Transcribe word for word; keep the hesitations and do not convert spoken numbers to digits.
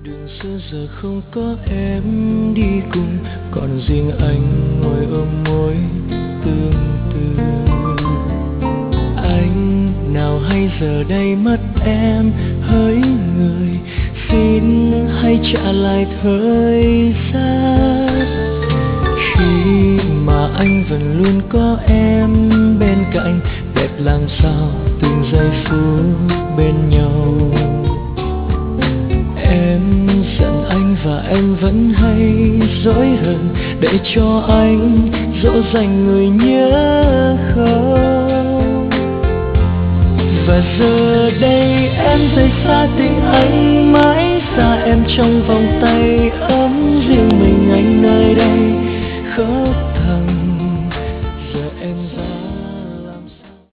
Đường xưa giờ không có em đi cùng, còn riêng anh ngồi ôm môi tương tư. Anh nào hay giờ đây mất em hỡi người, xin hãy trả lại thời gian khi mà anh vẫn luôn có em bên cạnh, đẹp làm sao từng giây phút bên nhau. Em giận anh và em vẫn hay dối hờn, để cho anh dỗ dành người nhớ không. Và giờ đây em rời xa tình anh, mãi xa em trong vòng tay ấm riêng mình anh nơi đây.